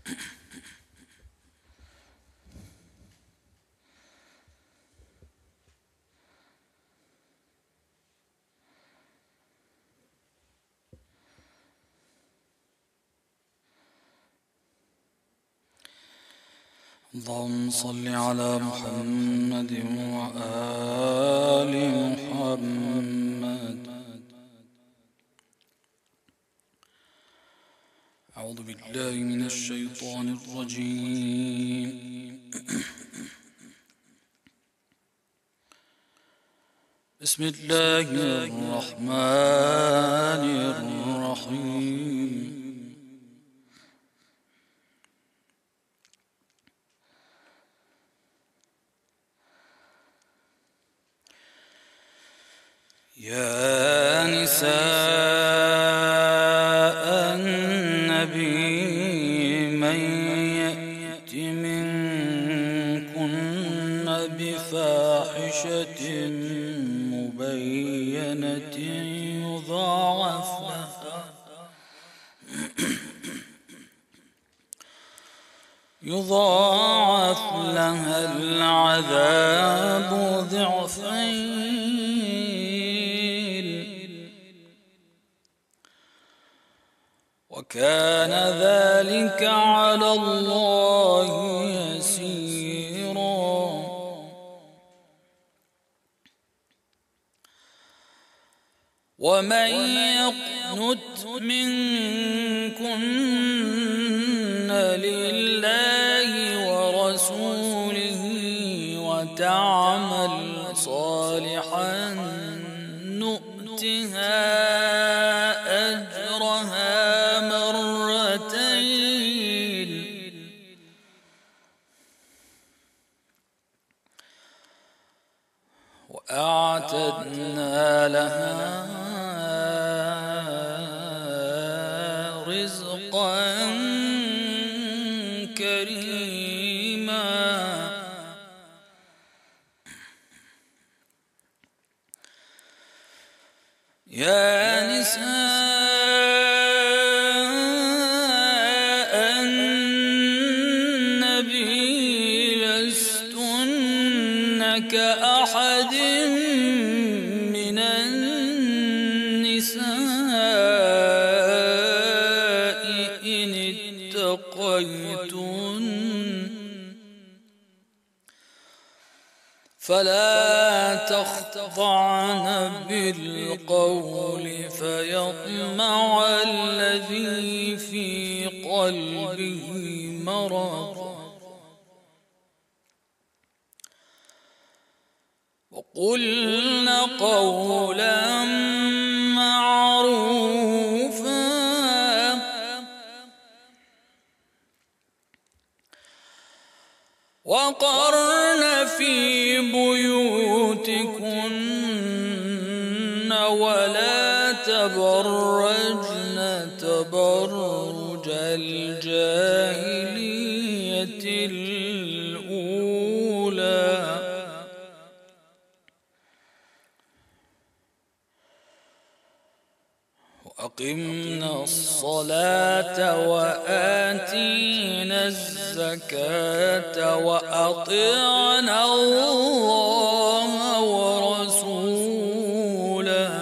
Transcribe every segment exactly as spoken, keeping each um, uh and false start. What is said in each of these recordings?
اللهم صل على محمد وآل محمد. أعوذ بالله من الشيطان الرجيم. بسم الله الرحمن الرحيم. يا نساء النبي من يأت منكن بفاحشة مبينة يضاعف لها يضاعف لها العذاب ضعفين، وكان ذلك على الله يسيرا. ومن يقنت منكن لله ورسوله وتعمل صالحا نؤتها أجرها مرتين، وأعتدنا لها رزقا كريما. يا نساء النبي لستن كأحد من النساء إن اتقيتن، فلا تخضعن بالقول فيطمع الذي في قلبه مرض، وقلن قولا معروفا، وقرن في بيوتكن ولا تبرجن تبرج الجاهلية الأولى، وأقمنا الصلاة وآتينا الزكاة وأطعنا الله ورسوله،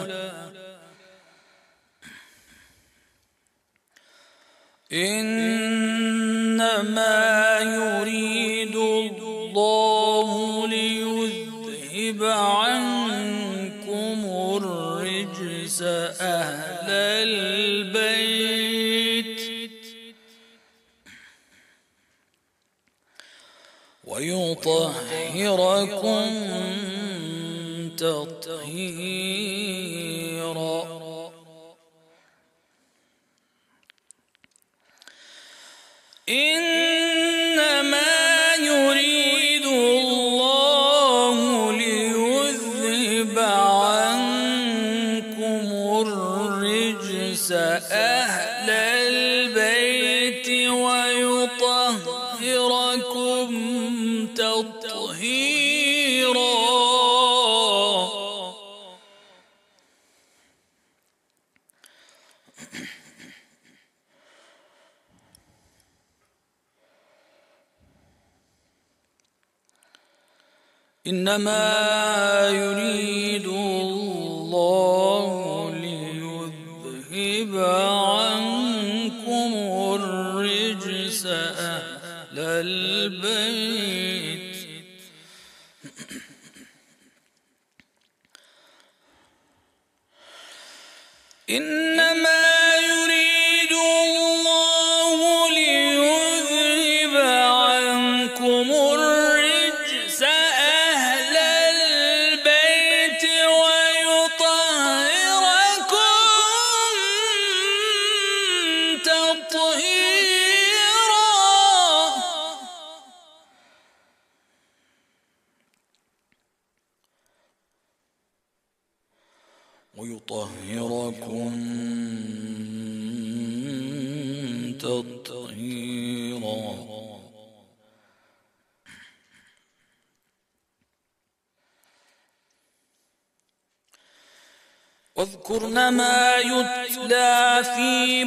إنما يريد الله ليذهب عنكم الرجس أهل البيت ويطهركم تطهيرا. إنما يريد الله ليذهب عنكم الرجس أهل البيت ويطهركم تطهيرا. إنما يريد الله ليذهب عنكم الرجس أهل البيت إنما يريد الله ليذهب عنكم الرجس أهل البيت ويطهركم تطهيرا ويطهركم تطهيرا. واذكرن ما يتلى في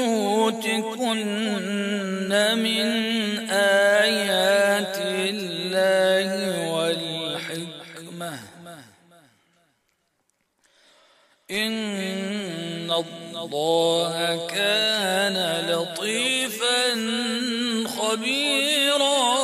بيوتكن من آيات الله والحكمة إن الله كان لطيفا خبيرا.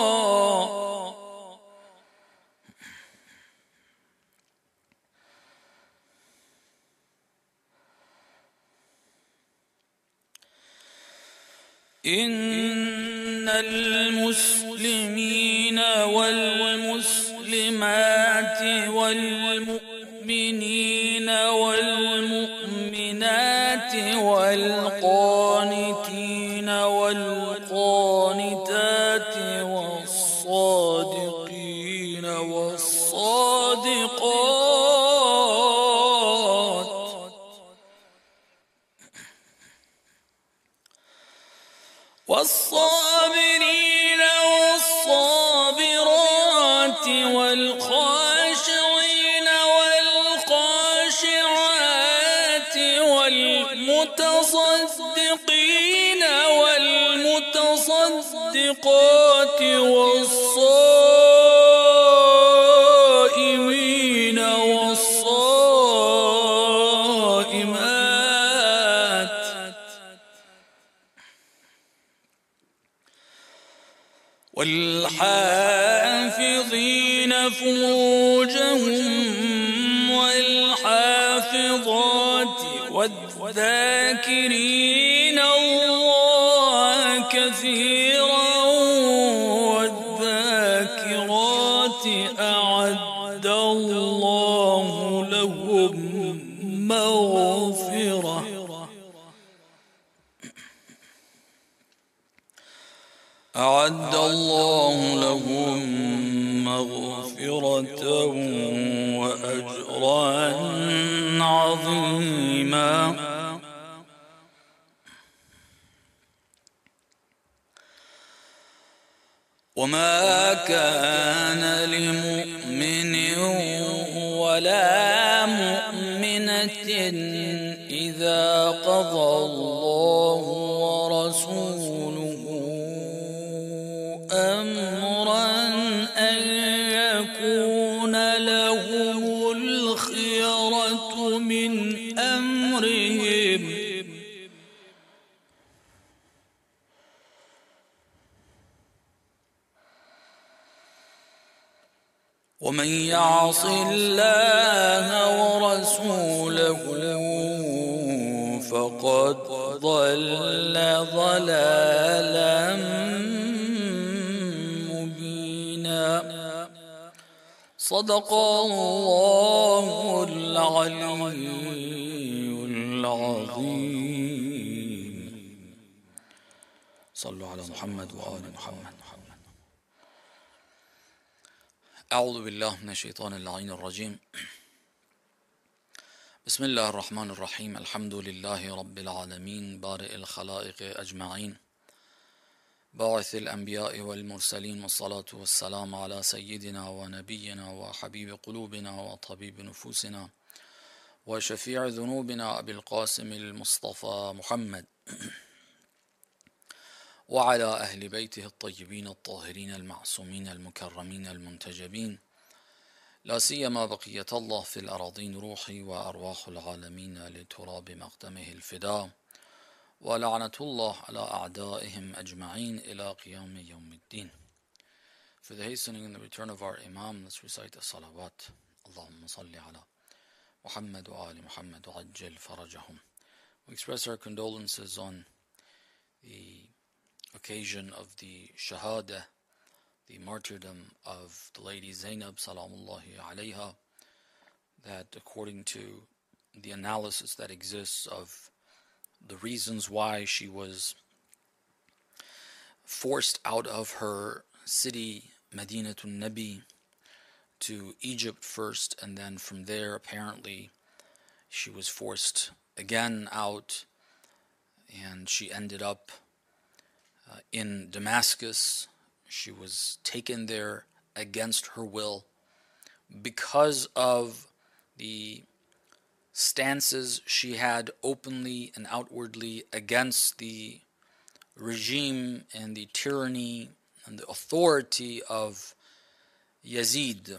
إن المسلمين والمسلمات والمؤمنين والمؤمنات والقانتين والقانتات والصادقين والصادقات والصابرين والصابرات والخاشعين والخاشعات والمتصدقين والمتصدقات والصائمين والصائمات والحافظين فروجهم والحافظات والذاكرين الله كثيرا والذاكرات أعد الله لهم مغفرة أعد الله لهم مغفرة وأجرا عظيما. وما كان لمؤمن ولا مؤمنة إذا قضى الله ورسوله أمرا أن يكون لهم الخيرة من أمرهم ومن يعص الله ورسوله فقد ضل ضلالا مبينا. صدق الله العلي العظيم. صلوا على محمد وآل محمد. أعوذ بالله من الشيطان اللعين الرجيم. بسم الله الرحمن الرحيم. الحمد لله رب العالمين بارئ الخلائق أجمعين باعث الأنبياء والمرسلين والصلاة والسلام على سيدنا ونبينا وحبيب قلوبنا وطبيب نفوسنا وشفيع ذنوبنا أبي القاسم المصطفى محمد وعلى أهل بيته الطيبين الطاهرين المعصومين المكرمين المنتجبين لا سيما بقية الله في الأراضين روحي وأرواح العالمين لتراب مقدمه الفداء ولعنة الله على أعدائهم أجمعين إلى قيام يوم الدين. For the hastening and the return of our Imam, let's recite the salawat. Allahumma salli ala Muhammad wa ali Muhammad wa ajjal farajahum. We express our condolences on the occasion of the shahada, the martyrdom of the lady Zainab salamullahi alayha, that according to the analysis that exists of the reasons why she was forced out of her city Madinatun Nabi to Egypt first, and then from there apparently she was forced again out, and she ended up uh, in Damascus. She was taken there against her will because of the stances she had openly and outwardly against the regime and the tyranny and the authority of Yazid.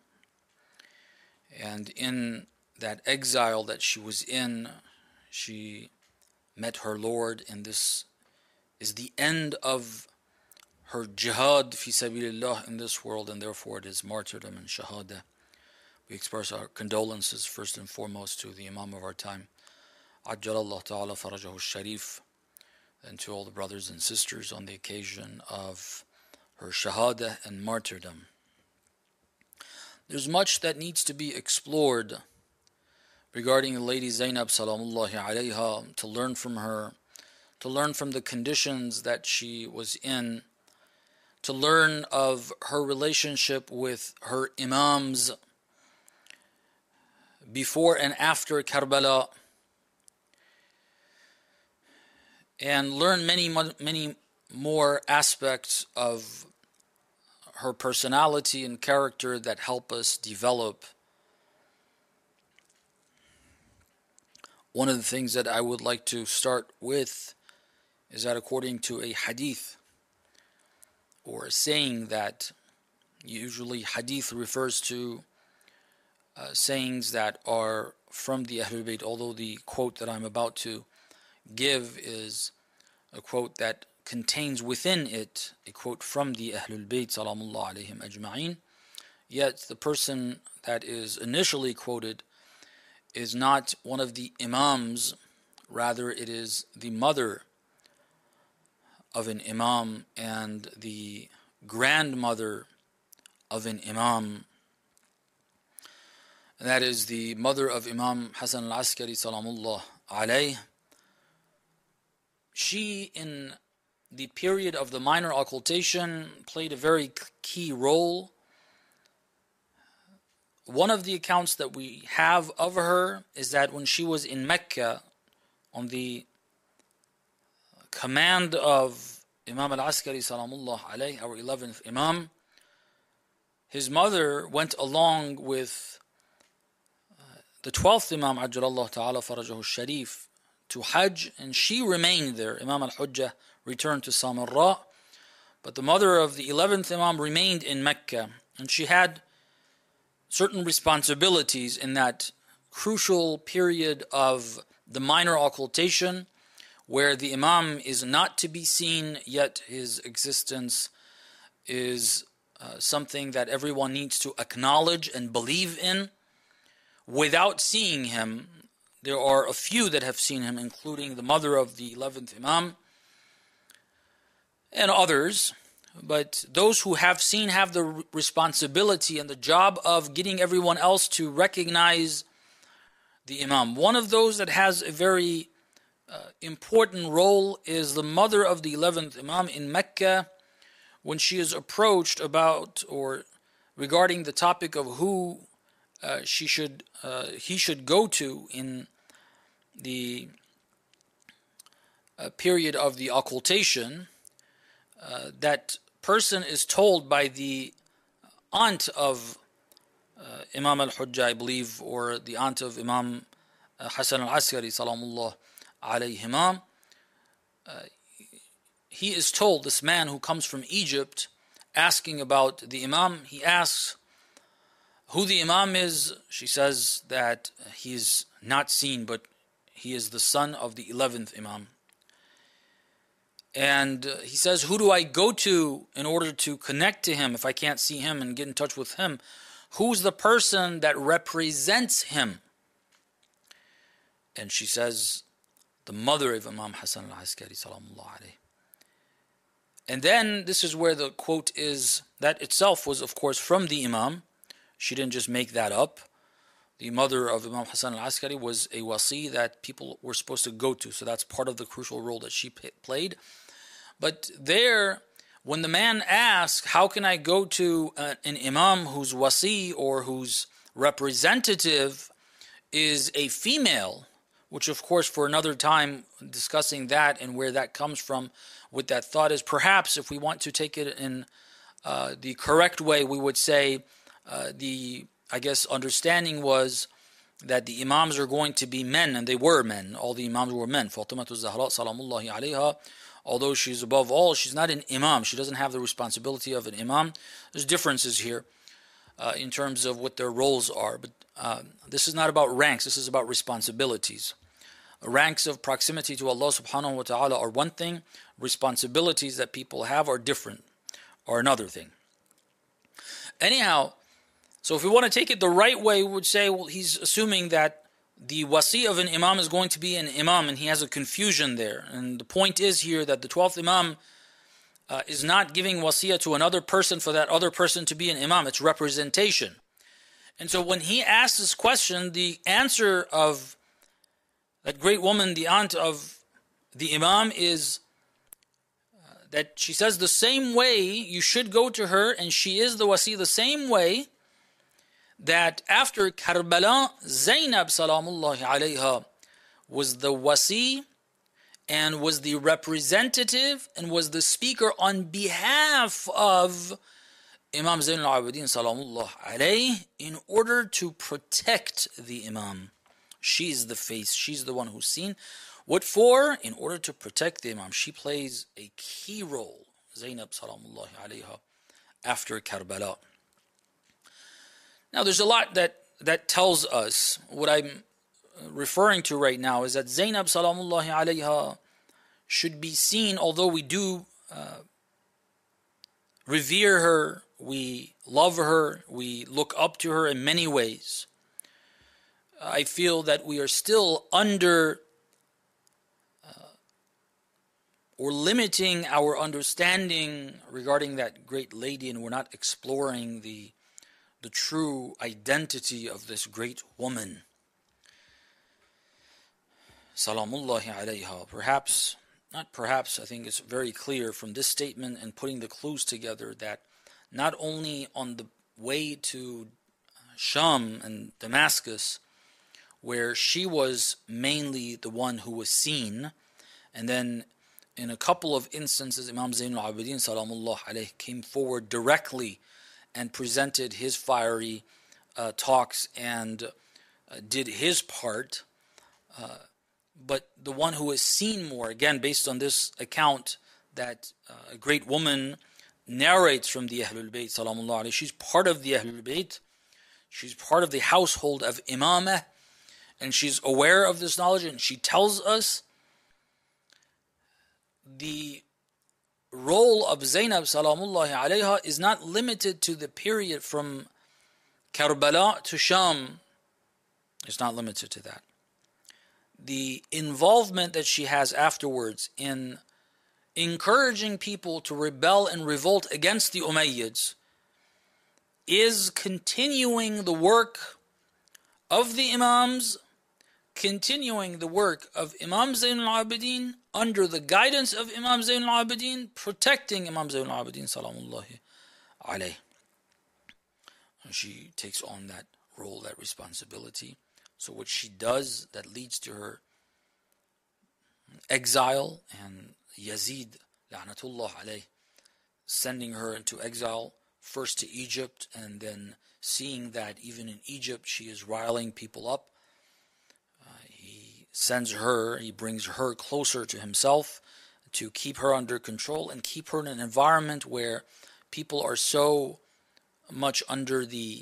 And in that exile that she was in, she met her Lord, and this is the end of her jihad fi sabilillah in this world, and therefore it is martyrdom and shahada. We express our condolences first and foremost to the Imam of our time, Ajjalallahu ta'ala farajahu sharif, and to all the brothers and sisters on the occasion of her shahada and martyrdom. There's much that needs to be explored regarding the lady Zainab salamullahi alayha, to learn from her, to learn from the conditions that she was in, to learn of her relationship with her imams before and after Karbala, and learn many, many more aspects of her personality and character that help us develop. One of the things that I would like to start with is that according to a hadith, or a saying that usually hadith refers to uh, sayings that are from the Ahlul Bayt, although the quote that I'm about to give is a quote that contains within it a quote from the Ahlul Bayt salamullah alayhim ajma'in, yet the person that is initially quoted is not one of the imams, rather it is the mother of an imam and the grandmother of an imam, and that is the mother of Imam Hasan al-Askari salamullah alayh. She, in the period of the minor occultation, played a very key role. One of the accounts that we have of her is that when she was in Mecca on the command of Imam al-Askari salamullah alayh, our eleventh Imam, his mother went along with uh, the twelfth Imam Ajjalallahu ta'ala farajahu sharif to Hajj, and she remained there. Imam al-Hujjah returned to Samarra, but the mother of the eleventh Imam remained in Mecca, and she had certain responsibilities in that crucial period of the minor occultation, where the Imam is not to be seen, yet his existence is uh, something that everyone needs to acknowledge and believe in without seeing him. There are a few that have seen him, including the mother of the eleventh Imam and others. But those who have seen have the responsibility and the job of getting everyone else to recognize the Imam. One of those that has a very uh, important role is the mother of the eleventh Imam in Mecca, when she is approached about or regarding the topic of who uh, she should uh, he should go to in the uh, period of the occultation. Uh, that person is told by the aunt of uh, Imam al-Hujjah, I believe, or the aunt of Imam uh, Hasan al-Askari salamullah alayhima. Uh, he is told, this man who comes from Egypt asking about the Imam, he asks, Who the Imam is, she says that he is not seen, but he is the son of the eleventh Imam. And uh, he says, who do I go to in order to connect to him if I can't see him and get in touch with him? Who's the person that represents him? And she says, the mother of Imam Hassan al-Askari salamullah alayhi. And then this is where the quote is, that itself was of course from the Imam. She didn't just make that up. The mother of Imam Hassan al-Askari was a wasi that people were supposed to go to. So that's part of the crucial role that she played. But there, when the man asks, how can I go to uh, an Imam whose wasi or whose representative is a female, which of course for another time discussing that and where that comes from with that thought is perhaps if we want to take it in uh, the correct way, we would say uh, the, I guess, understanding was that the Imams are going to be men, and they were men. All the Imams were men. Fatimatu Zahra salamullahi alayha, although she's above all, she's not an Imam. She doesn't have the responsibility of an Imam. There's differences here uh, in terms of what their roles are, but uh, this is not about ranks, this is about responsibilities. Ranks of proximity to Allah subhanahu wa ta'ala are one thing, responsibilities that people have are different, are another thing. Anyhow, so if we want to take it the right way, we would say, well, he's assuming that the wasi of an Imam is going to be an Imam, and he has a confusion there. And the point is here that the twelfth Imam uh, is not giving wasiyah to another person for that other person to be an Imam. It's representation. And so when he asks this question, the answer of that great woman, the aunt of the Imam, is uh, that she says the same way you should go to her, and she is the wasi the same way that after Karbala, Zainab salamullahi alayha was the wasi and was the representative and was the speaker on behalf of Imam Zain al-Abidin salamullah alayhi in order to protect the Imam. She's the face, she's the one who's seen. What for? In order to protect the Imam. She plays a key role, Zainab salamullahi alayha, after Karbala. Now there's a lot that, that tells us, what I'm referring to right now is that Zainab salamullahi alayha should be seen, although we do uh, revere her, we love her, we look up to her in many ways. I feel that we are still under uh, or limiting our understanding regarding that great lady, and we're not exploring the the true identity of this great woman. Salamullahi alayha. Perhaps, not perhaps, I think it's very clear from this statement and putting the clues together that not only on the way to Sham and Damascus, where she was mainly the one who was seen, and then in a couple of instances Imam Zain al-Abidin salamullah alayhi came forward directly and presented his fiery uh, talks and uh, did his part. Uh, but the one who is seen more, again, based on this account that uh, a great woman narrates from the Ahlul Bayt, salamullah alayhi, she's part of the Ahlul Bayt, she's part of the household of Imamah, and she's aware of this knowledge, and she tells us the role of Zainab salamullahi alayha is not limited to the period from Karbala to Sham. It's not limited to that. The involvement that she has afterwards in encouraging people to rebel and revolt against the Umayyads is continuing the work of the Imams, continuing the work of Imam Zain al-Abidin under the guidance of Imam Zain al-Abidin, protecting Imam Zain al-Abidin salamullahi alayhi. She takes on that role, that responsibility. So what she does that leads to her exile, and Yazid la'natullah alayhi sending her into exile, first to Egypt, and then seeing that even in Egypt she is riling people up. Uh, he sends her, he brings her closer to himself to keep her under control and keep her in an environment where people are so much under the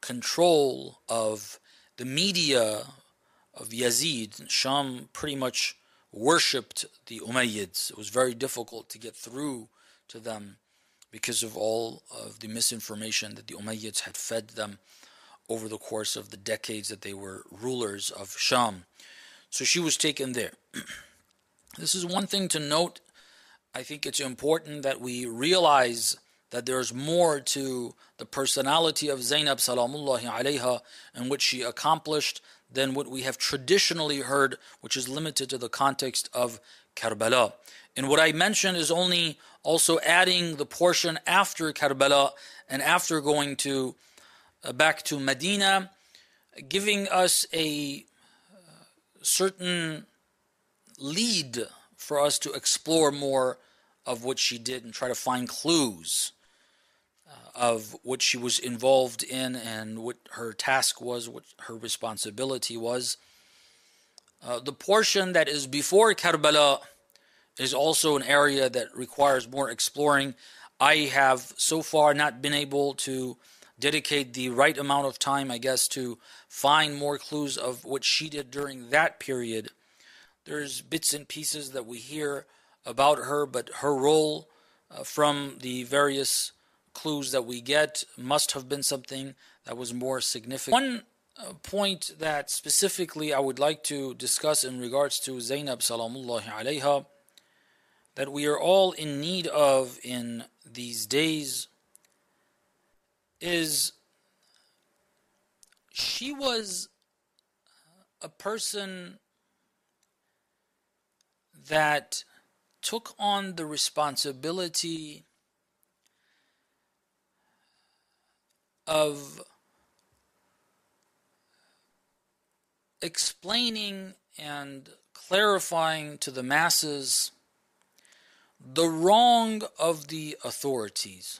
control of the media of Yazid. Sham pretty much worshipped the Umayyads. It was very difficult to get through to them because of all of the misinformation that the Umayyads had fed them over the course of the decades that they were rulers of Sham. So she was taken there. This is one thing to note. I think it's important that we realize that there's more to the personality of Zainab salamullahi alayha and what she accomplished than what we have traditionally heard, which is limited to the context of Karbala. And what I mentioned is only also adding the portion after Karbala and after going to uh, back to Medina, giving us a uh, certain lead for us to explore more of what she did and try to find clues uh, of what she was involved in and what her task was, what her responsibility was. Uh, the portion that is before Karbala is also an area that requires more exploring. I have so far not been able to dedicate the right amount of time, I guess, to find more clues of what she did during that period. There's bits and pieces that we hear about her, but her role uh, from the various clues that we get must have been something that was more significant. One uh, point that specifically I would like to discuss in regards to Zainab salamullahi alayha, that we are all in need of in these days, is she was a person that took on the responsibility of explaining and clarifying to the masses the wrong of the authorities.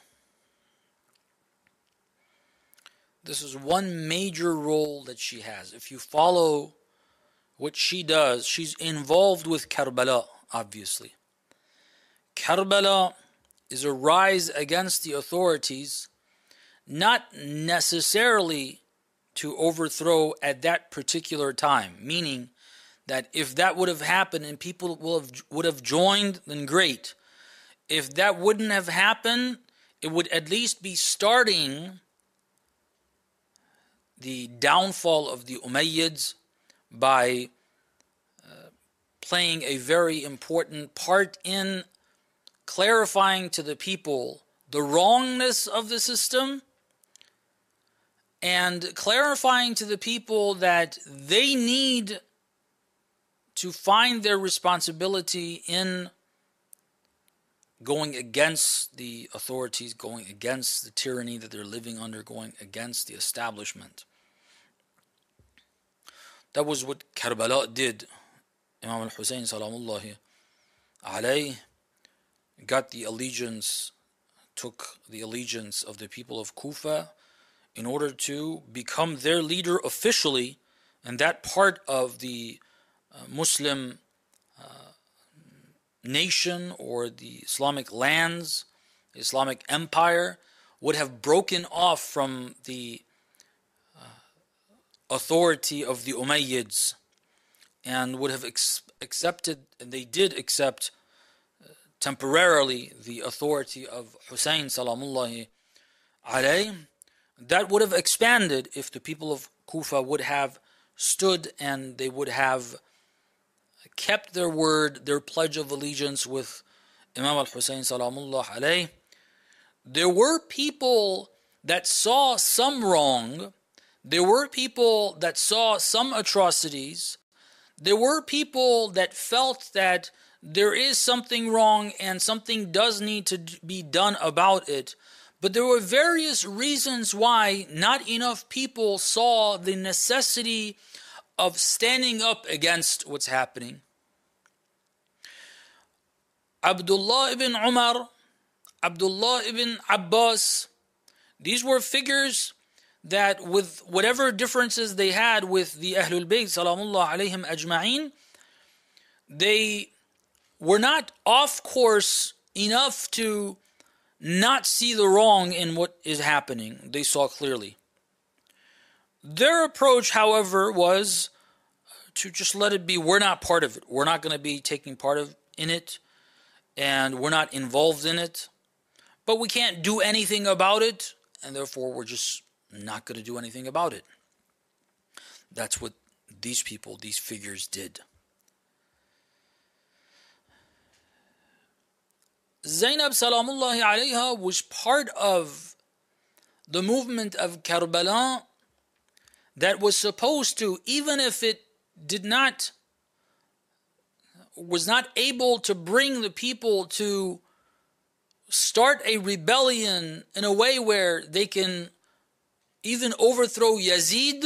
This is one major role that she has. If you follow what she does, she's involved with Karbala, obviously. Karbala is a rise against the authorities, not necessarily to overthrow at that particular time, meaning that if that would have happened and people will have, would have joined, then great. If that wouldn't have happened, it would at least be starting the downfall of the Umayyads by uh, playing a very important part in clarifying to the people the wrongness of the system and clarifying to the people that they need to find their responsibility in going against the authorities, going against the tyranny that they're living under, going against the establishment. That was what Karbala did. Imam al-Hussein salamullahi alayhi got the allegiance, took the allegiance of the people of Kufa in order to become their leader officially, and that part of the uh, Muslim uh, nation or the Islamic lands, the Islamic empire, would have broken off from the uh, authority of the Umayyads and would have ex- accepted, and they did accept uh, temporarily the authority of Hussein salamullahi alayhi. That would have expanded if the people of Kufa would have stood and they would have kept their word, their pledge of allegiance with Imam al-Hussein salamullah alayhi. There were people that saw some wrong. There were people that saw some atrocities. There were people that felt that there is something wrong and something does need to be done about it. But there were various reasons why not enough people saw the necessity of standing up against what's happening. Abdullah ibn Umar, Abdullah ibn Abbas, these were figures that, with whatever differences they had with the Ahlul Bayt salamullah alayhim ajma'in, they were not off course enough to not see the wrong in what is happening. They saw clearly. Their approach, however, was to just let it be. We're not part of it. We're not going to be taking part of in it, and we're not involved in it. But we can't do anything about it, and therefore we're just not going to do anything about it. That's what these people, these figures did. Zainab Salamullahi alayha was part of the movement of Karbala that was supposed to, even if it did not, was not able to bring the people to start a rebellion in a way where they can even overthrow Yazid,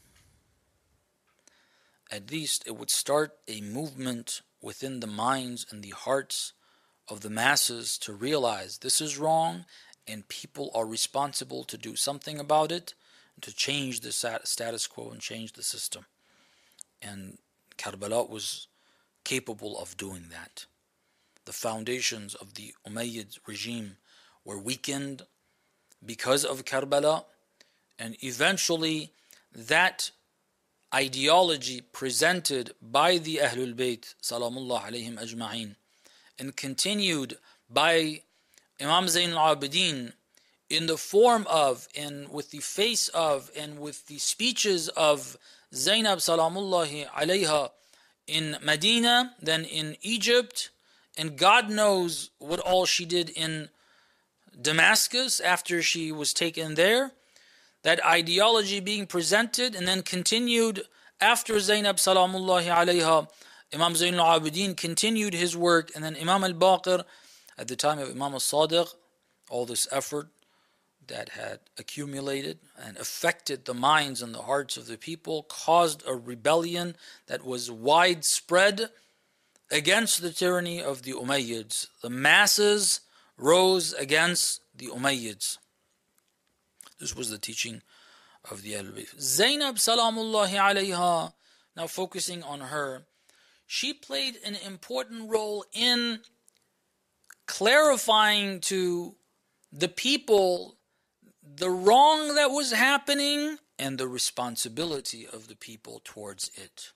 at least it would start a movement within the minds and the hearts of the masses to realize this is wrong and people are responsible to do something about it, to change the status quo and change the system. And Karbala was capable of doing that. The foundations of the Umayyad regime were weakened because of Karbala, and eventually that ideology presented by the Ahlul Bayt Salamullah alayhim ajma'in and continued by Imam Zain al-Abidin in the form of, and with the face of, and with the speeches of Zainab Salamullahi alayha in Medina, then in Egypt, and God knows what all she did in Damascus after she was taken there. That ideology being presented and then continued after Zainab Salamullahi alayha. Imam Zain al-Abidin continued his work, and then Imam al-Baqir, at the time of Imam al-Sadiq, all this effort that had accumulated and affected the minds and the hearts of the people caused a rebellion that was widespread against the tyranny of the Umayyads. The masses rose against the Umayyads. This was the teaching of the Ahlul Bayt. Zainab Salamullahi alayha, now focusing on her, she played an important role in clarifying to the people the wrong that was happening and the responsibility of the people towards it.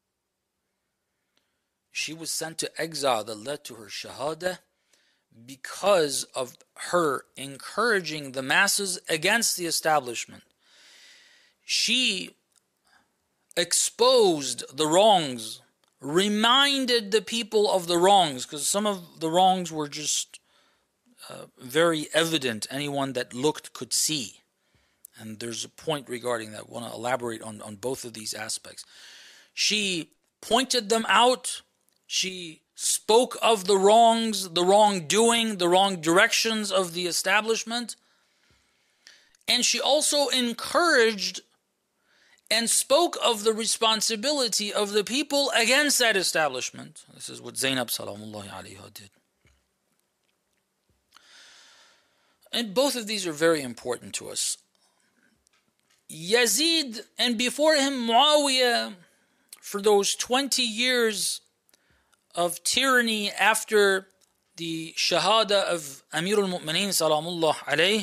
She was sent to exile that led to her shahada because of her encouraging the masses against the establishment. She exposed the wrongs, reminded the people of the wrongs, because some of the wrongs were just uh, very evident. Anyone that looked could see. And there's a point regarding that. I want to elaborate on, on both of these aspects. She pointed them out. She spoke of the wrongs, the wrongdoing, the wrong directions of the establishment. And she also encouraged and spoke of the responsibility of the people against that establishment. This is what Zainab Salamullahi alayha did. And both of these are very important to us. Yazid, and before him Muawiyah, for those twenty years of tyranny after the shahada of Amir al-Mu'mineen Salamullah alayh,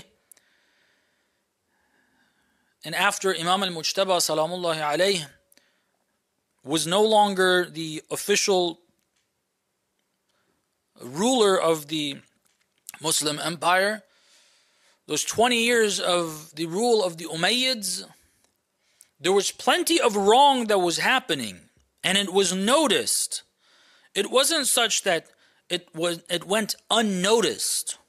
and after Imam al-Mujtaba Salamullahi alayh was no longer the official ruler of the Muslim empire, those twenty years of the rule of the Umayyads, there was plenty of wrong that was happening, and it was noticed. It wasn't such that it was it went unnoticed.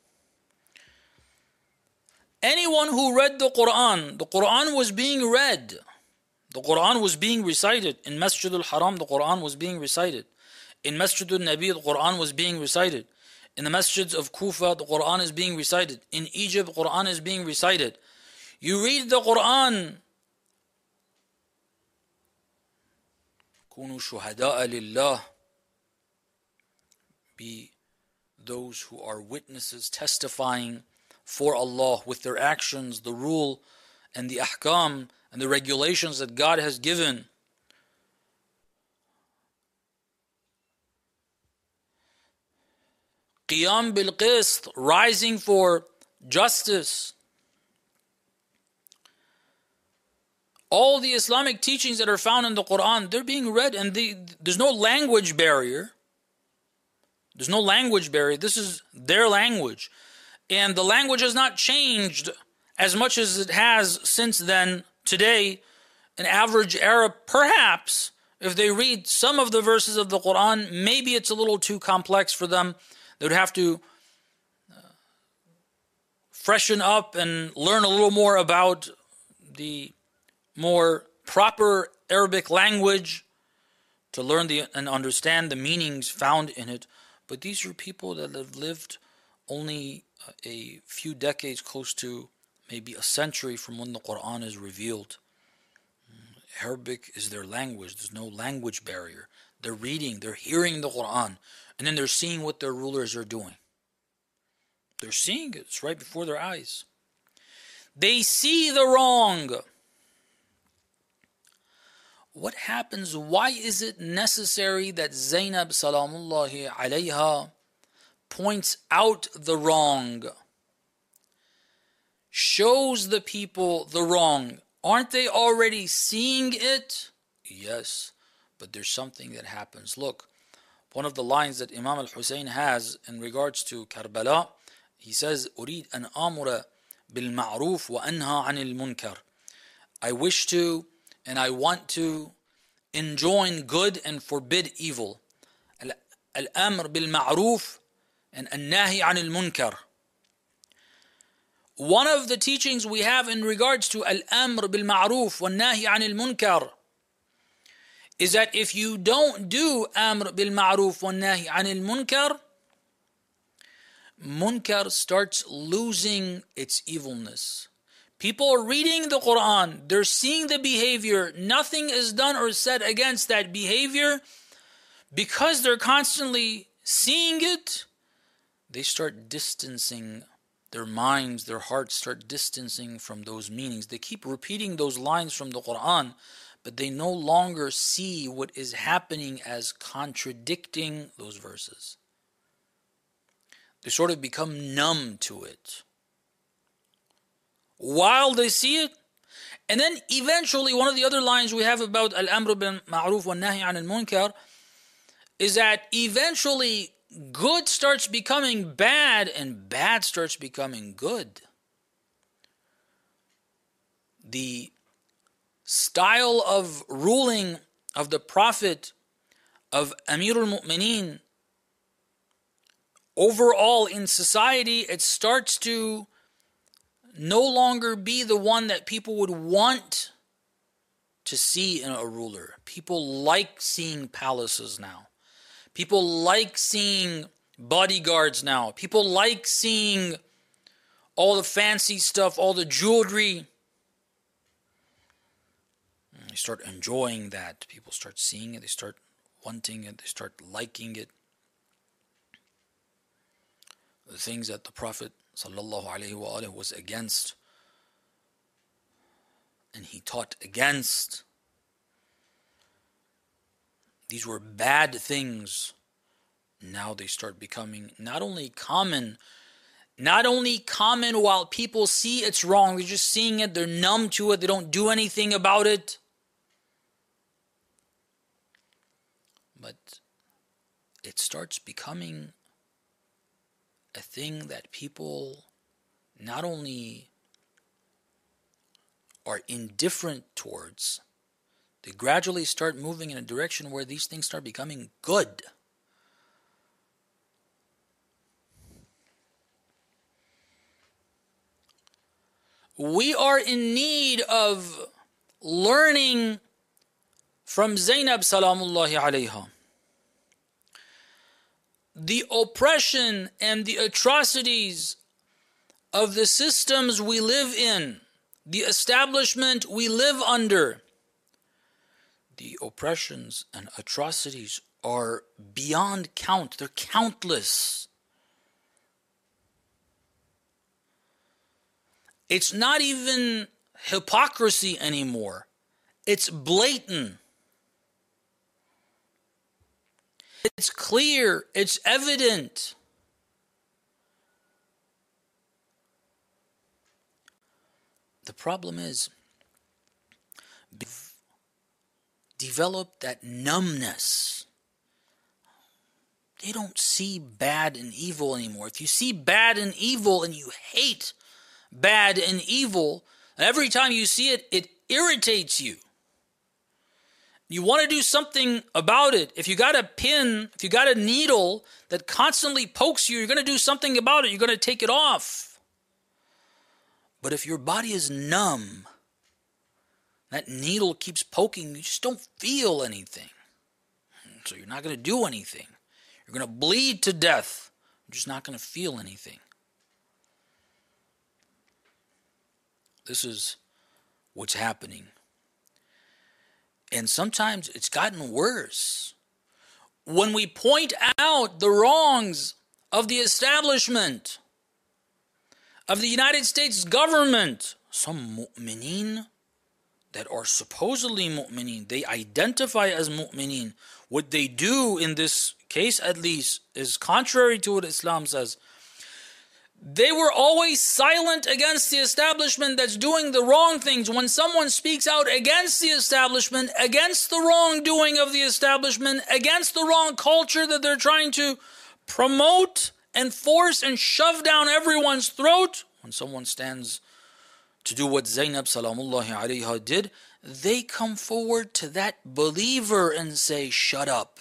Anyone who read the Quran, the Quran was being read. The Quran was being recited. In Masjid al-Haram, the Quran was being recited. In Masjid al-Nabi, the Quran was being recited. In the masjids of Kufa, the Quran is being recited. In Egypt, the Quran is being recited. You read the Quran. Kunu shuhada'a lillah. Be those who are witnesses testifying for Allah with their actions, the rule and the ahkam and the regulations that God has given. Qiyam bil qist, rising for justice. All the Islamic teachings that are found in the Quran, they're being read, and the, there's no language barrier. There's no language barrier. This is their language. And the language has not changed as much as it has since then. Today, an average Arab, perhaps, if they read some of the verses of the Quran, maybe it's a little too complex for them. They would have to uh, freshen up and learn a little more about the more proper Arabic language to learn the and understand the meanings found in it. But these are people that have lived only a few decades, close to maybe a century from when the Quran is revealed. Arabic is their language. There's no language barrier. They're reading, they're hearing the Quran, and then they're seeing what their rulers are doing. They're seeing it. It's right before their eyes. They see the wrong. What happens? Why is it necessary that Zainab salamullahi alayha points out the wrong? Shows the people the wrong. Aren't they already seeing it? Yes, but there's something that happens. Look, one of the lines that Imam al-Hussein has in regards to Karbala, he says, أريد أن آمر بالمعروف وأنهى عن المنكر. I wish to and I want to enjoin good and forbid evil. Al-amr bil-ma'ruf and an-nahi عن المنكر. One of the teachings we have in regards to al-amr bil-ma'ruf wal-nahi عن المنكر is that if you don't do amr bil-ma'ruf wal-nahi عن المنكر, munkar starts losing its evilness. People are reading the Quran, they're seeing the behavior, nothing is done or said against that behavior. Because they're constantly seeing it, they start distancing their minds, their hearts start distancing from those meanings. They keep repeating those lines from the Quran, but they no longer see what is happening as contradicting those verses. They sort of become numb to it while they see it. And then eventually, one of the other lines we have about al-amr bil ma'ruf wa nahi an al-munkar is that eventually good starts becoming bad and bad starts becoming good. The style of ruling of the Prophet, of Amirul Mu'mineen, overall in society, it starts to no longer be the one that people would want to see in a ruler. People like seeing palaces now. People like seeing bodyguards now. People like seeing all the fancy stuff, all the jewelry. They start enjoying that. People start seeing it. They start wanting it. They start liking it. The things that the Prophet sallallahu alaihi wasallam was against and he taught against. These were bad things. Now they start becoming not only common, not only common while people see it's wrong, they're just seeing it, they're numb to it, they don't do anything about it. But it starts becoming a thing that people not only are indifferent towards, they gradually start moving in a direction where these things start becoming good. We are in need of learning from Zainab salamullahi alayha. The oppression and the atrocities of the systems we live in, the establishment we live under, the oppressions and atrocities are beyond count. They're countless. It's not even hypocrisy anymore. It's blatant. It's clear. It's evident. The problem is, developed that numbness. They don't see bad and evil anymore. If you see bad and evil and you hate bad and evil, every time you see it, it irritates you. You want to do something about it. If you got a pin, if you got a needle that constantly pokes you, you're going to do something about it. You're going to take it off. But if your body is numb, that needle keeps poking, you just don't feel anything. So you're not going to do anything. You're going to bleed to death. You're just not going to feel anything. This is what's happening. And sometimes it's gotten worse. When we point out the wrongs of the establishment, of the United States government, some mu'mineen that are supposedly mu'mineen, they identify as mu'mineen. What they do in this case, at least, is contrary to what Islam says. They were always silent against the establishment that's doing the wrong things. When someone speaks out against the establishment, against the wrongdoing of the establishment, against the wrong culture that they're trying to promote and force and shove down everyone's throat, when someone stands to do what Zainab salamullahi alayha did, they come forward to that believer and say, shut up.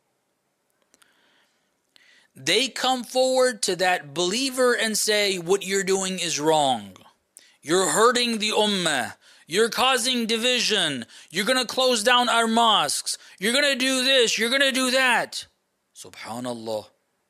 They come forward to that believer and say, what you're doing is wrong. You're hurting the ummah. You're causing division. You're going to close down our mosques. You're going to do this. You're going to do that. Subhanallah.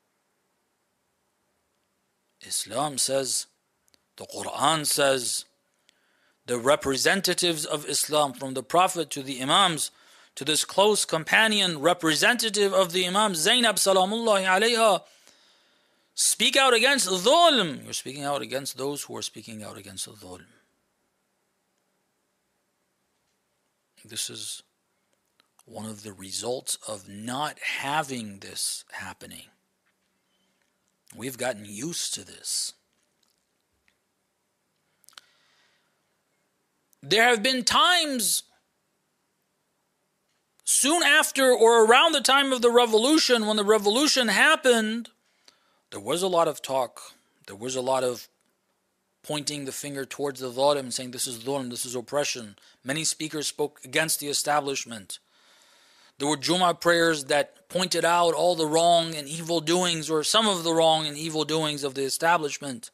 Islam says, the Quran says, the representatives of Islam, from the Prophet to the Imams, to this close companion, representative of the Imam, Zainab salamullahi alayha, speak out against dhulm. You're speaking out against those who are speaking out against dhulm. This is one of the results of not having this happening. We've gotten used to this. There have been times soon after or around the time of the revolution, when the revolution happened, there was a lot of talk. There was a lot of pointing the finger towards the dhalim and saying this is dhulm, this is oppression. Many speakers spoke against the establishment. There were Jummah prayers that pointed out all the wrong and evil doings, or some of the wrong and evil doings of the establishment.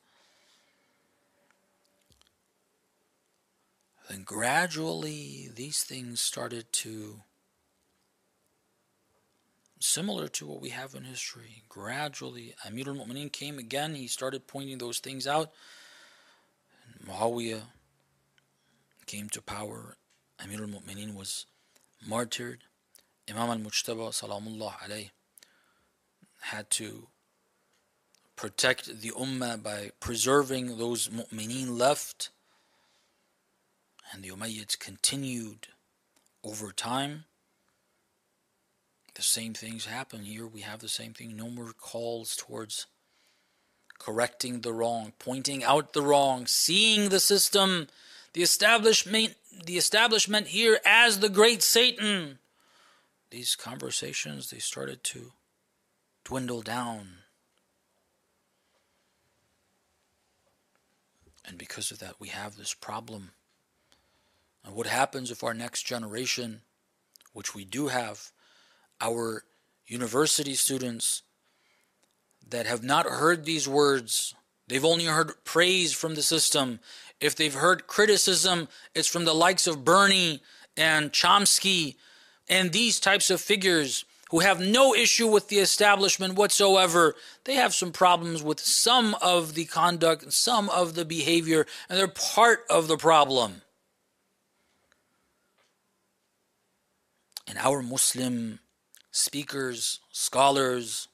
Then gradually these things started to, similar to what we have in history, gradually Amir al-Mu'mineen came again, he started pointing those things out. Muawiyah came to power. Amir al-Mu'mineen was martyred. Imam al-Mujtaba salamullah alayh had to protect the ummah by preserving those mu'mineen left. And the Umayyads continued over time. The same things happen here. We have the same thing. No more calls towards correcting the wrong, pointing out the wrong, seeing the system, the establishment, the establishment here as the great Satan. These conversations, they started to dwindle down. And because of that, we have this problem. And what happens if our next generation, which we do have, our university students that have not heard these words, they've only heard praise from the system. If they've heard criticism, it's from the likes of Bernie and Chomsky and these types of figures who have no issue with the establishment whatsoever. They have some problems with some of the conduct, some of the behavior, and they're part of the problem. And our Muslim speakers, scholars,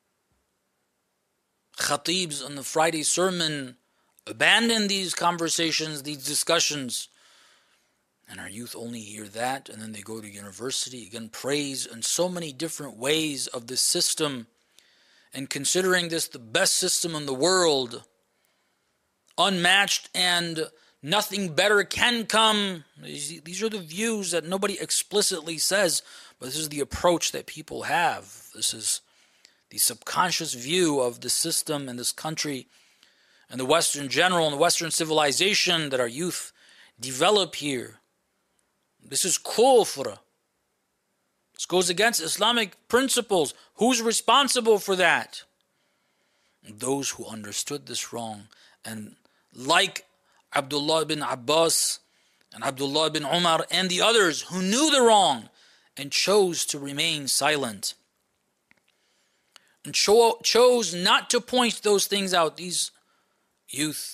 khatibs on the Friday sermon abandon these conversations, these discussions. And our youth only hear that, and then they go to university, again praise in so many different ways of this system, and considering this the best system in the world, unmatched and nothing better can come. These are the views that nobody explicitly says, but this is the approach that people have. This is the subconscious view of the system and this country and the Western general and the Western civilization that our youth develop here. This is kufr. This goes against Islamic principles. Who's responsible for that? Those who understood this wrong, and like Abdullah ibn Abbas and Abdullah ibn Umar and the others who knew the wrong and chose to remain silent and cho- chose not to point those things out. These youth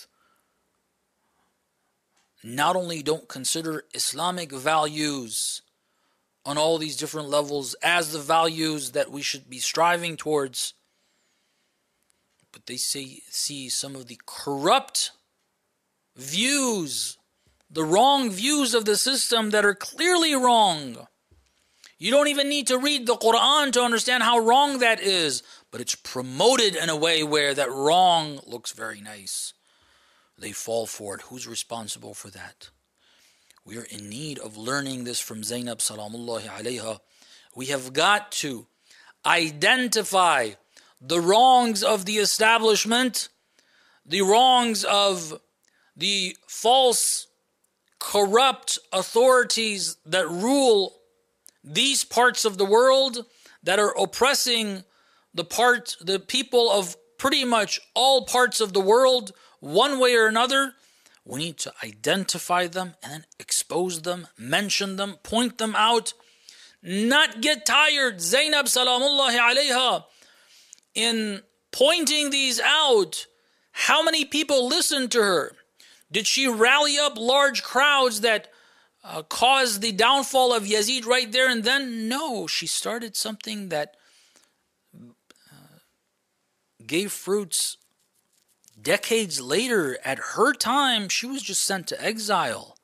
not only don't consider Islamic values on all these different levels as the values that we should be striving towards, but they see, see some of the corrupt views, the wrong views of the system that are clearly wrong. You don't even need to read the Quran to understand how wrong that is, but it's promoted in a way where that wrong looks very nice. They fall for it. Who's responsible for that? We are in need of learning this from Zainab salamullahi alayha. We have got to identify the wrongs of the establishment, the wrongs of the false, corrupt authorities that rule these parts of the world, that are oppressing the part, the people of pretty much all parts of the world, one way or another. We need to identify them and then expose them, mention them, point them out, not get tired. Zainab salamullahi alayha, in pointing these out, how many people listened to her? Did she rally up large crowds that uh, caused the downfall of Yazid right there and then? No, she started something that uh, gave fruits decades later. At her time, she was just sent to exile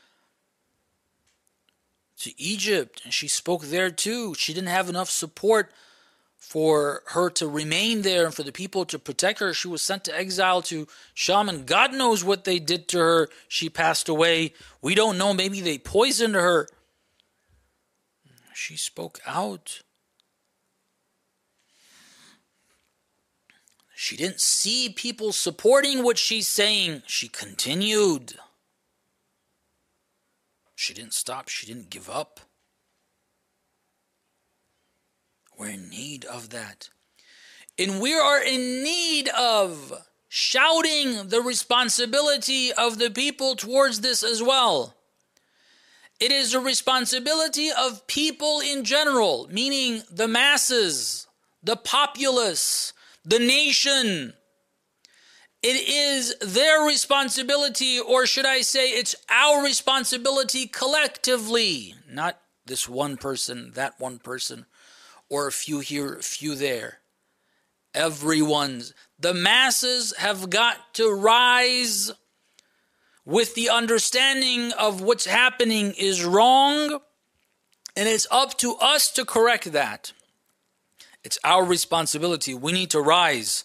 to Egypt, and she spoke there too. She didn't have enough support for her to remain there and for the people to protect her. She was sent to exile to Sham, and God knows what they did to her. She passed away. We don't know. Maybe they poisoned her. She spoke out. She didn't see people supporting what she's saying. She continued. She didn't stop. She didn't give up. We're in need of that. And we are in need of shouting the responsibility of the people towards this as well. It is a responsibility of people in general, meaning the masses, the populace, the nation. It is their responsibility, or should I say it's our responsibility collectively, not this one person, that one person, or a few here, a few there. Everyone's. The masses have got to rise with the understanding of what's happening is wrong, and it's up to us to correct that. It's our responsibility. We need to rise.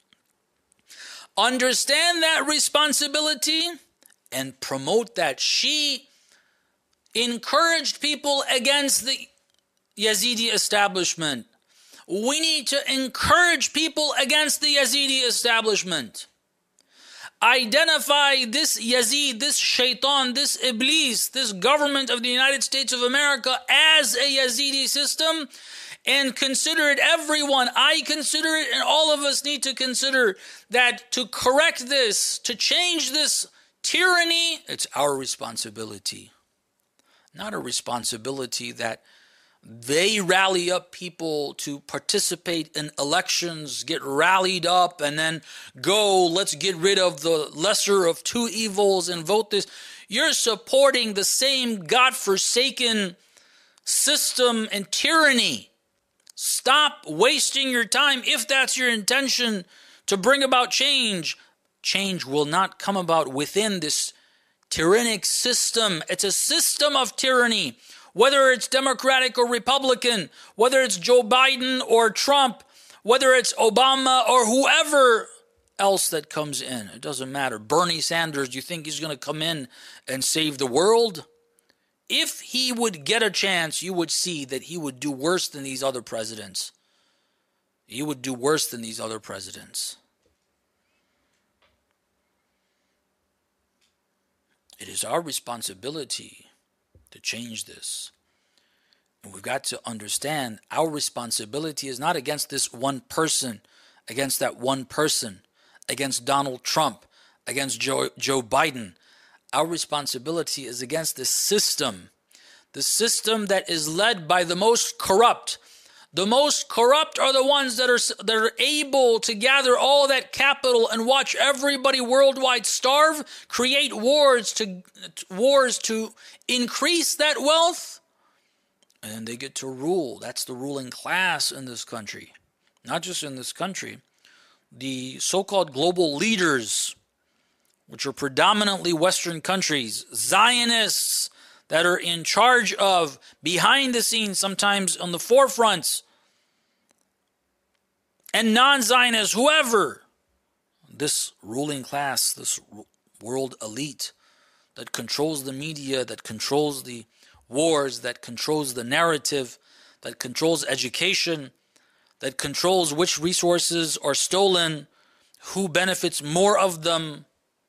Understand that responsibility and promote that. She encouraged people against the Yazidi establishment. We need to encourage people against the Yazidi establishment. Identify this Yazid, this shaitan, this Iblis, this government of the United States of America as a Yazidi system, and consider it. Everyone, I consider it, and all of us need to consider that to correct this, to change this tyranny, it's our responsibility. Not a responsibility that they rally up people to participate in elections, get rallied up, and then go, let's get rid of the lesser of two evils and vote this. You're supporting the same godforsaken system and tyranny. Stop wasting your time. If that's your intention to bring about change, change will not come about within this tyrannic system. It's a system of tyranny. Whether it's Democratic or Republican, whether it's Joe Biden or Trump, whether it's Obama or whoever else that comes in. It doesn't matter. Bernie Sanders, do you think he's going to come in and save the world? If he would get a chance, you would see that he would do worse than these other presidents. He would do worse than these other presidents. It is our responsibility to change this. And we've got to understand our responsibility is not against this one person, against that one person, against Donald Trump, against Joe, Joe Biden. Our responsibility is against this system, the system that is led by the most corrupt. The most corrupt are the ones that are that are able to gather all that capital and watch everybody worldwide starve, create wars to wars to increase that wealth, and they get to rule. That's the ruling class in this country. Not just in this country. The so-called global leaders, which are predominantly Western countries, Zionists that are in charge of, behind the scenes, sometimes on the forefronts, and non-Zionists, whoever, this ruling class, this world elite that controls the media, that controls the wars, that controls the narrative, that controls education, that controls which resources are stolen, who benefits more of them.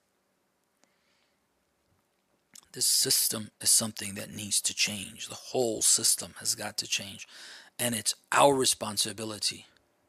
This system is something that needs to change. The whole system has got to change. And it's our responsibility.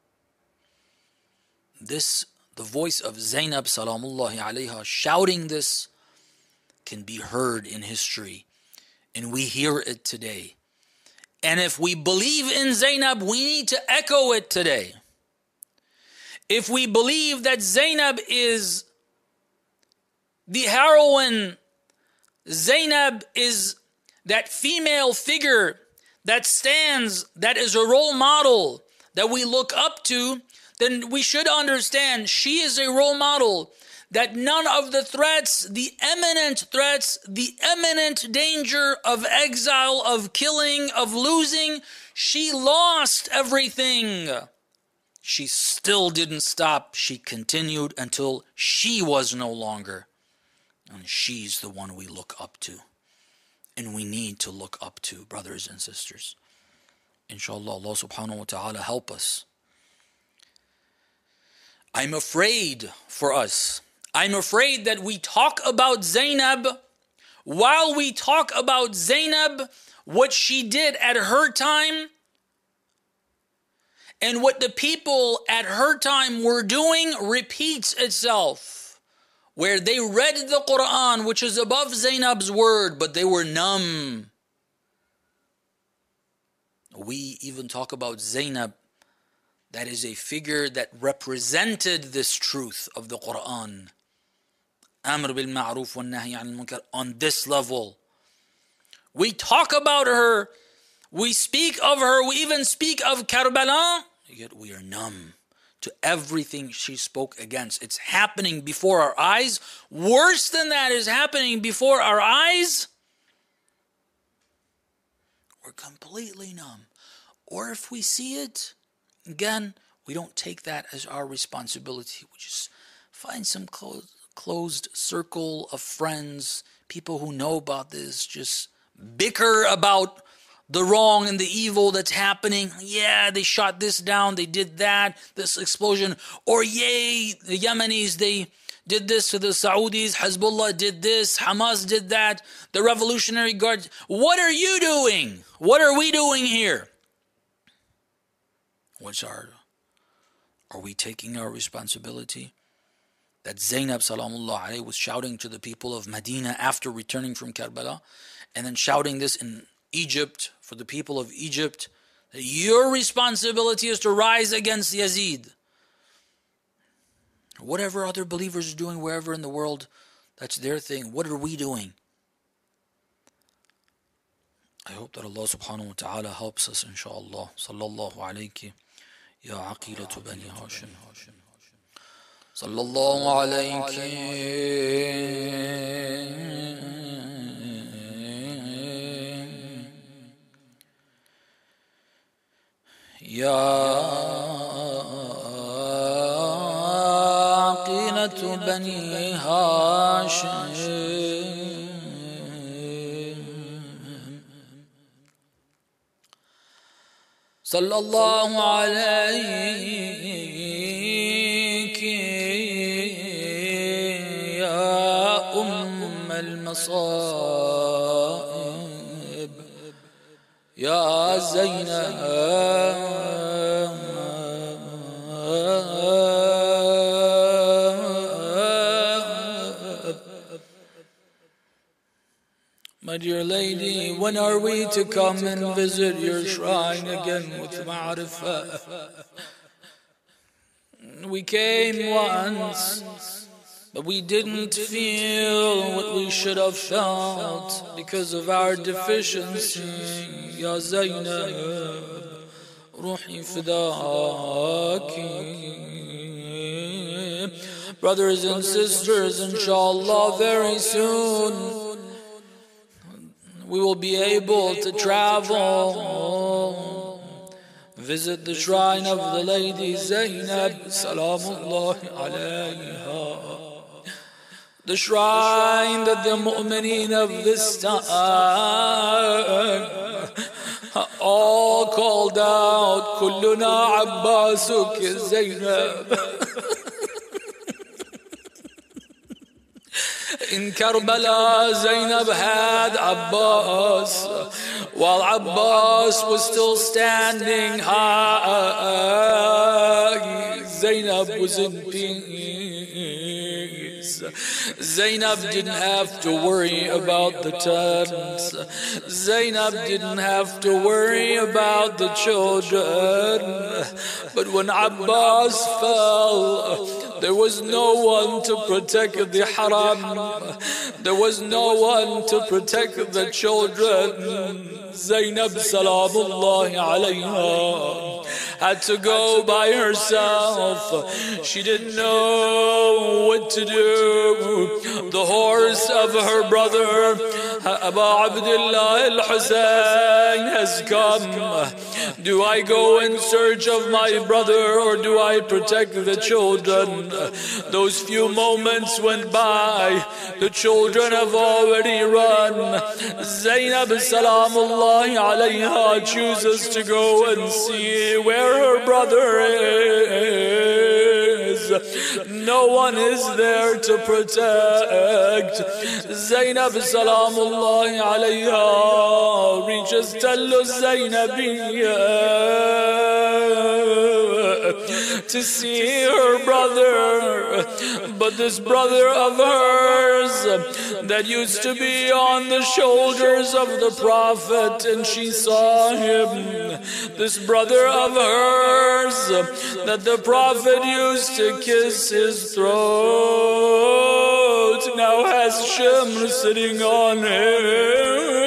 This, the voice of Zainab Salamullahi alayha shouting this can be heard in history. And we hear it today. And if we believe in Zainab, we need to echo it today. If we believe that Zainab is the heroine, Zainab is that female figure that stands, that is a role model that we look up to, then we should understand she is a role model, that none of the threats, the imminent threats, the imminent danger of exile, of killing, of losing, she lost everything. She still didn't stop. She continued until she was no longer. And she's the one we look up to. And we need to look up to, brothers and sisters. Inshallah, Allah subhanahu wa ta'ala help us. I'm afraid for us. I'm afraid that we talk about Zainab, while we talk about Zainab, what she did at her time, and what the people at her time were doing repeats itself. Where they read the Quran, which is above Zainab's word, but they were numb. We even talk about Zainab, that is a figure that represented this truth of the Quran. Amr bil ma'ruf wa nahy anil munkar on this level. We talk about her, we speak of her, we even speak of Karbala, yet we are numb to everything she spoke against. It's happening before our eyes. Worse than that is happening before our eyes. We're completely numb. Or if we see it, again, we don't take that as our responsibility. We just find some clo- closed circle of friends, people who know about this, just bicker about the wrong and the evil that's happening. Yeah, they shot this down, they did that, this explosion. Or yay, the Yemenis, they did this to the Saudis, Hezbollah did this, Hamas did that, the Revolutionary Guard. What are you doing? What are we doing here? What's our, are we taking our responsibility? That Zainab Salamullah alayhi was shouting to the people of Medina after returning from Karbala, and then shouting this in Egypt, for the people of Egypt, that your responsibility is to rise against Yazid. Whatever other believers are doing wherever in the world, that's their thing. What are we doing? I hope that Allah subhanahu wa ta'ala helps us, inshallah. Sallallahu alayki ya aqilatu bani Hashim. Sallallahu alayki يا عقيلة بني هاشم صلى الله عليك يا أم المصائب يا زينب My dear lady, when are we to come and visit your shrine again with Ma'rifah? We came once, but we didn't feel what we should have felt because of our deficiency. Ya Zainab, Ruhi Fidaki. Brothers and sisters, inshallah, very soon we will be able to travel, visit the shrine of the Lady Zainab, Salamullahi alayha. The shrine that the mu'mineen of this time all called out, Kulluna Abbasuk Zainab. In Karbala, Zainab had Abbas, while Abbas was still standing high. Zainab was in peace. Zainab didn't have to worry about the tents. Zainab didn't have to worry about the children. But when Abbas fell, there was no one to protect the haram. There was no one to protect the children. Zainab Salamullahi alayha had to go by herself. She didn't know what to do. The horse of her brother Abu Abdullah al-Husayn has come. Do I go in search of my brother or do I protect the children? Those few moments went by. The children have already run. Zainab Salamullahi alayha chooses to go and see where her brother is. No one is there to protect. Zainab Salamullahi alayha reaches Tallu Zainabiyya to see her brother, but this brother of hers that used to be on the shoulders of the Prophet, and she saw him, this brother of hers that the Prophet used to kiss his throat, now has Shimr sitting on him.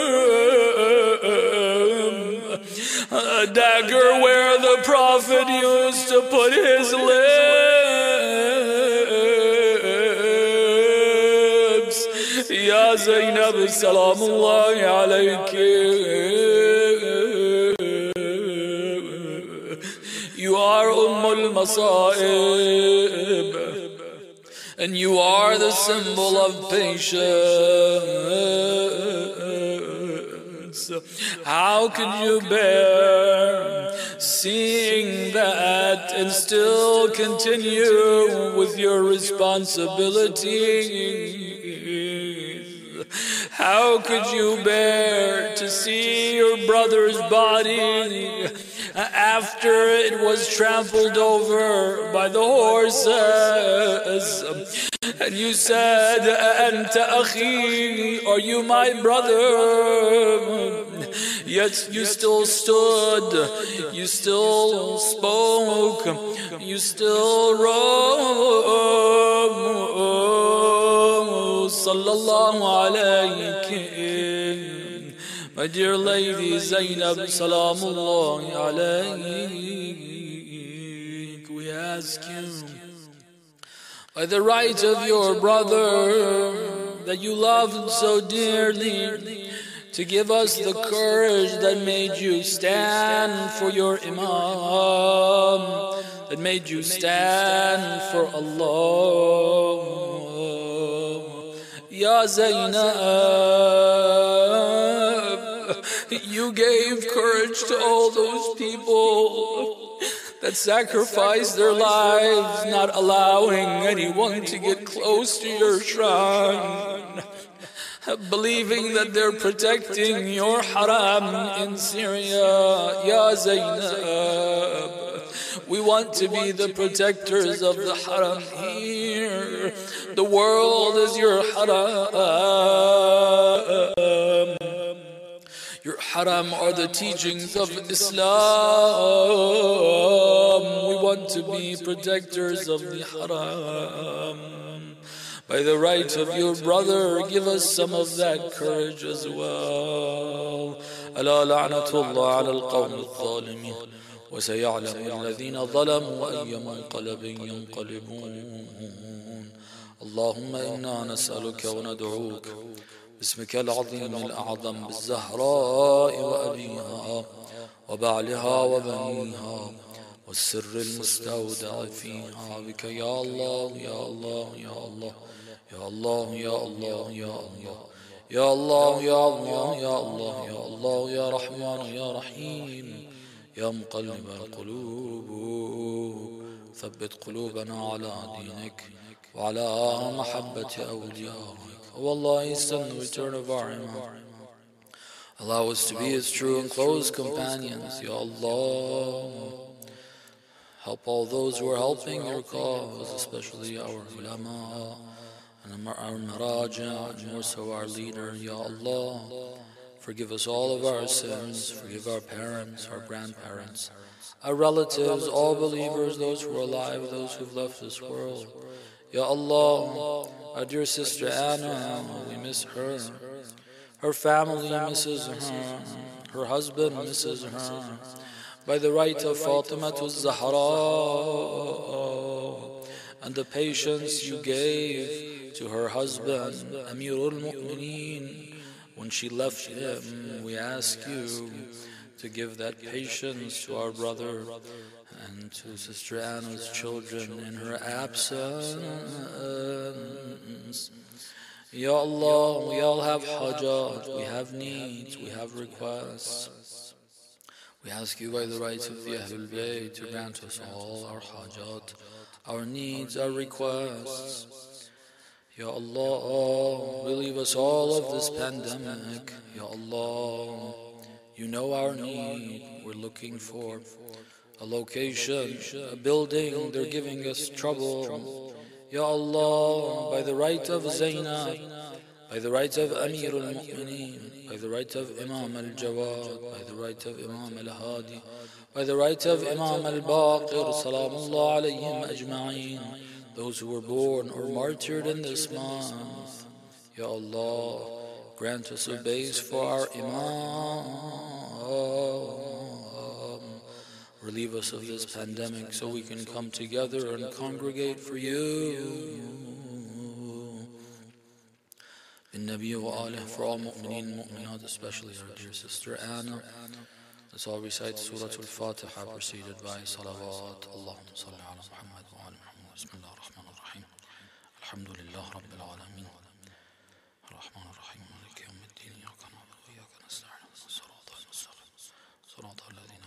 A dagger where the Prophet used to put his lips. Ya Zainab Salamullahi alayki. You are Ummul Masa'ib, and you are the symbol of patience. How could you bear seeing that and still continue with your responsibilities? How could you bear to see your brother's body after it was trampled over by the horses? And you said, Anta akhi, are you my brother? Yet you still stood, you still spoke, you still rose. Sallallahu alayhi. My dear lady Zainab Salamullahi alayhi, we ask you, by the right of your brother that you loved so dearly, to give us the courage that made you stand for your Imam, that made you stand for Allah. Ya Zainab, you gave courage to all those people that sacrificed their lives, not allowing anyone to get close to your shrine, believing that they're protecting your haram in Syria. Ya Zainab, we want to be the protectors of the haram here. The world is your haram. Your haram are the teachings of Islam. We want to be protectors of the haram. By the right of your brother, give us some of that courage as well. ألا لعنة الله على القوم الظالمين وسيعلم الذين ظلموا أي منقلب ينقلبون. اللهم إنا نسألك وندعوك باسمك العظيم الأعظم بالزهراء وأبيها وبعلها وبنيها والسر المستودع فيها بك يا الله يا الله يا الله يا الله يا الله يا الله يا الله يا الله يا الله يا الله يا رحمن يا رحيم يا مقلب القلوب ثبت قلوبنا على دينك وعلى محبة أوليائك. O Allah, hasten the return of our Imam. Allow us to be his true and close companions, Ya Allah. Help all those who are helping your cause, especially our ulama and our maraja, and more so our leader, Ya Allah. Forgive us all of our sins, forgive our parents, our grandparents, our relatives, all believers, those who are alive, those who have left this world. Ya Allah, our dear sister Anna, we miss her. Her family misses her. Her husband misses her. By the right of Fatima to Zahra and the patience you gave to her husband, Amirul Mu'mineen, when she left him, we ask you to give that patience to our brother and to Sister Anna's children in her absence. Ya Allah, we all have hajat, we have needs, we have requests. We ask you by the rights of the Ahlul Bayt to grant us all our hajat, our needs, our requests. Ya Allah, relieve us all of this pandemic. Ya Allah, you know our need. We're looking for a location, a building. They're giving us trouble. Ya Allah, by the right of Zainab, by the right of Amir al-Mu'mineen, by the right of Imam al-Jawad, by the right of Imam al-Hadi, by the right of Imam al-Baqir, salamullah alayhim ajma'een, those who were born or martyred in this month. Ya Allah, grant us a base for our Imam. Relieve us of this pandemic so we can come together and congregate for you. In Nabi wa alih, for all mu'mineen, mu'minat, especially our dear sister Anna. Let's all recite Surah Al-Fatiha preceded by salawat. Allahumma salli ala Muhammad wa ala Muhammad. Bismillah ar-Rahman ar-Rahim. Alhamdulillah Rabbil Alameen. Ar-Rahman ar-Rahim. Maliki yawmiddin. Iyaka na'budu wa iyaka nasta'in. Sirata al-mustaqim. Sirata alladhina